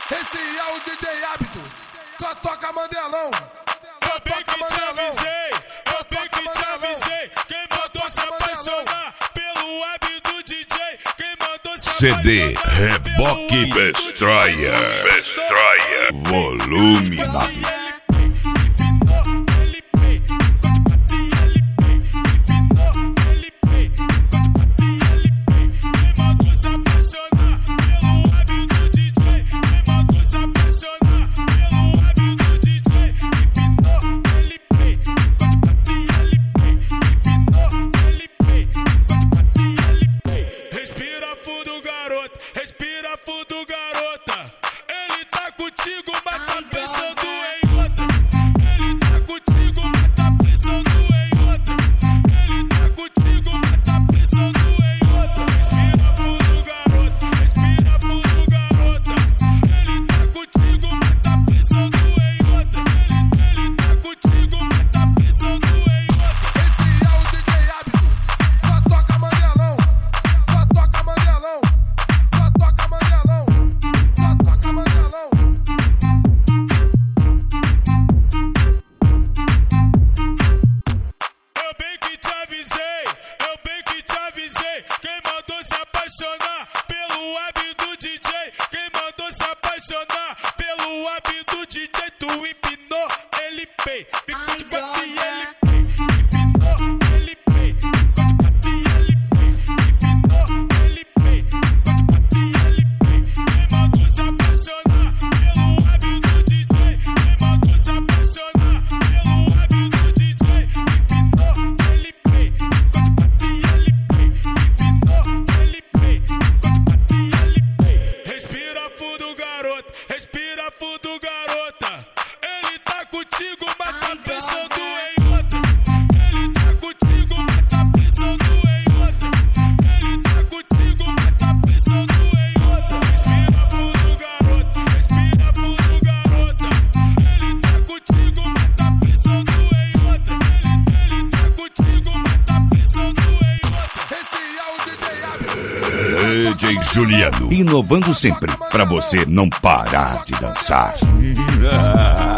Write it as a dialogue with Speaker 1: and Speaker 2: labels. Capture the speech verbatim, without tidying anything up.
Speaker 1: Esse é o D J Hábito, só toca Mandelão.
Speaker 2: Eu bem que te avisei, eu bem que te avisei. Quem mandou se apaixonar pelo hábito D J? Quem mandou se
Speaker 3: C D
Speaker 2: apaixonar
Speaker 3: Reboque Destroyer, Destroyer, volume nove.
Speaker 2: Respira fundo, garota. Ele tá contigo, mas tá pensando em outra. Ele tá contigo, mas tá pensando em outra. Ele tá contigo, mas tá pensando em outra. Respira fundo, garota. Respira fundo, garota. Ele tá contigo, mas tá pensando em outra. Ele, ele tá contigo, mas tá pensando em outra.
Speaker 1: Esse é o D J Hábito, só toca Mandelão. Só toca Mandelão. Toca Mandelão, só toca Mandelão.
Speaker 2: Eu bem que te avisei, eu bem que te avisei. Quem mandou se apaixonar pelo hábito D J? Quem mandou se apaixonar pelo hábito D J? Tu empinou, ele pei. Ficou de quatro e ele pei. Empinou, ele pei. Ficou de quatro e ele pei. Empinou, ele pei. Ficou de quatro e ele pei. Quem mandou se apaixonar pelo hábito D J? Quem mandou se apaixonar pelo hábito D J? Empinou, ele pei. Ficou de quatro e ele pei. Empinou, ele pei. Ficou de quatro e ele pei. Respira fundo, garoto. Respira fundo, garota. Ele tá contigo, mas tá pensando em outra. Ele tá contigo, mas tá pensando em outra. Ele tá contigo, mas tá pensando em outra. Respira fundo, garota. Respira fundo, garota. Ele tá contigo, mas tá pensando em outra. Ele, ele tá contigo, mas tá pensando em outra.
Speaker 1: Esse é o D J Hábito.
Speaker 3: D J Juliano, inovando sempre pra você não parar de dançar.